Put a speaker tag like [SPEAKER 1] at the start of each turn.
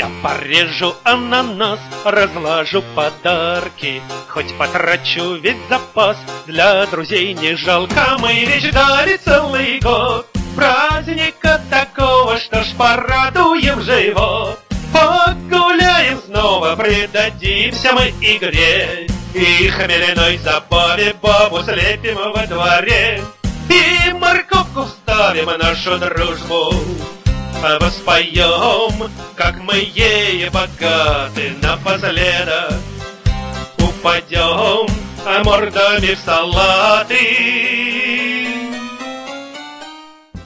[SPEAKER 1] Я порежу ананас, разложу подарки, хоть потрачу весь запас, для друзей не жалко. Мы ведь ждали целый год праздника такого, что ж порадуем живот. Погуляем снова, предадимся мы игре, и хмельной забаве бабу слепим во дворе, и морковку вставим нашу дружбу. Воспоем, как мы ей богаты, напоследок упадем мордами в салаты.